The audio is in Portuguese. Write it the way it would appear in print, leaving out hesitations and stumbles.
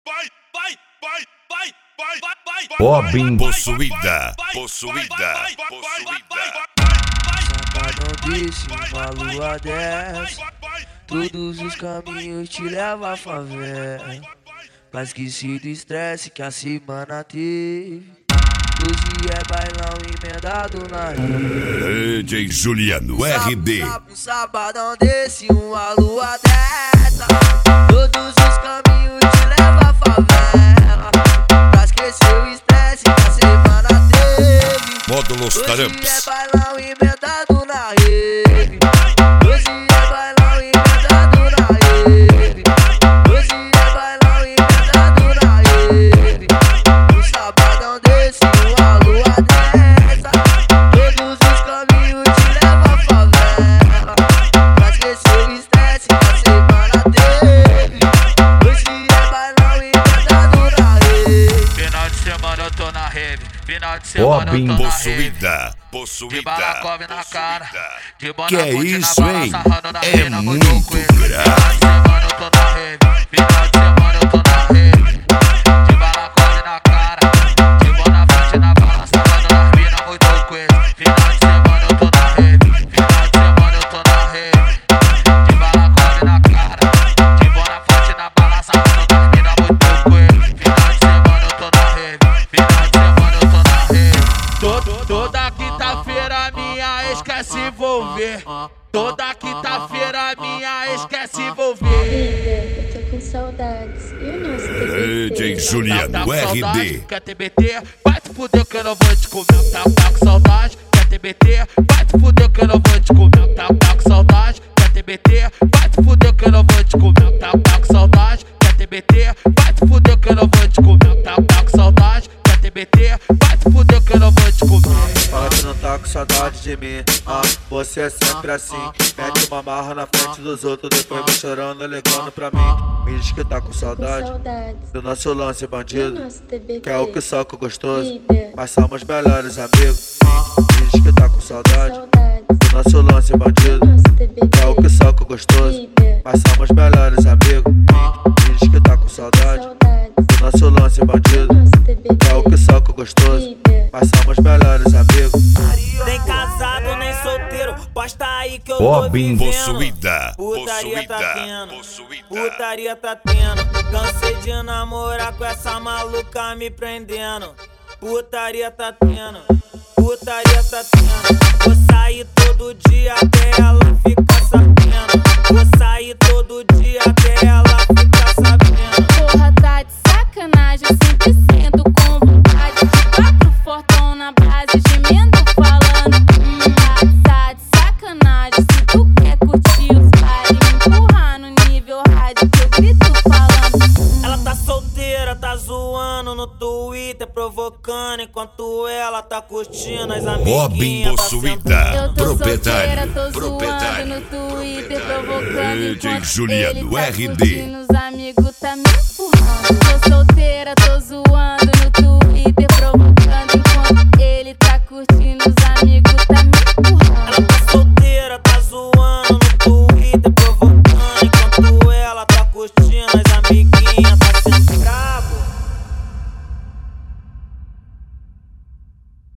Robin Possuída. Safadão desse, uma lua dessa. Todos os caminhos te levam à favela. Pra esquecer do estresse que a semana teve. Hoje é bailão emendado na rede. DJ Juliano RD. Sabadão desse, uma lua dessa. Todos os caminhos te levam à favela. Pra esquecer o estresse que a semana teve. Módulos Hoje é Taramps. bailão emendado na rede. Hoje é bailão emendado na rede. Hoje é bailão emendado na rede. Um sabadão desse, uma lua dessa. Todos os caminhos te levam à favela. Pra esquecer o estresse que a semana teve. Hoje é bailão emendado na rede. Final de semana eu tô na rave. Final de semana eu tô na rave. De balacove na cara, de Que é bonacude na isso, bala, hein? sarrando na É mina, muito grave. Final de semana eu tô na rave. Final de semana eu tô na rave. De balacove na cara, de bonacude na bala, sarrando na mina, muito coisa. Final de semana eu tô na rave. Final de semana eu tô na rave. De balacove na cara, de bonacude na bala, sarrando na mina, muito coisa. Final de semana eu tô na rave. Final de semana eu tô na rave. Toda quinta-feira minha ex quer se envolver. Toda quinta-feira minha ex quer se envolver. Eu tô com saudades. E o nosso TBT? DJ Juliano Tá com saudade, RD. quer TBT? Vai te fuder que eu não vou te comer. Tá com saudade, quer TBT? Vai te fuder que eu não vou te comer. Tá com saudade, quer TBT? Vai te fuder que eu não vou te comer. Tá com saudade, quer TBT? Vai te fuder que eu não vou te comer. Tá com saudade, quer TBT? Vai te fuder que eu não vou te comer. Fala que não tá com saudade de mim, você é sempre assim. Mete uma marra na frente dos outros, depois vai chorando, ligando pra mim. Me diz que tá com saudade Saudades. do nosso lance E o bandido, nosso TBT? que é o que soca gostoso, Líder. mas somos melhores amigos. Me diz que tá com saudade Saudades. do nosso lance E o bandido, nosso TBT? que é o que soca gostoso, Líder. mas somos melhores amigos. Me diz que tá com saudade Saudades. do nosso lance E o bandido, nosso TBT? que é o que soca gostoso, Líder. mas somos melhores amigos. Nem casado, nem solteiro, posta aí que eu tô Robin vivendo. Possuída. Putaria tá tendo, putaria tá tendo. Cansei de namorar com essa maluca me prendendo. Putaria tá tendo, putaria tá tendo. Vou sair todo dia até ela ficar sabendo. Vou sair todo dia até ela ficar sabendo. Porra, tá de sacanagem, eu sempre sinto com vontade. Quatro fortão na base, gemendo, falando. Tá de sacanagem, se tu quer curtir os baile, me empurrar no nível rádio que eu grito falando. Ela tá solteira, tá zoando no Twitter, provocando, enquanto ela tá curtindo as Robin amiguinhas. Possuída. Eu tô solteira, Proprietário. tô zoando Proprietário. no Twitter, provocando DJ enquanto Juliano ele tá RD. curtindo, os amigos tá me empurrando. Tô solteira.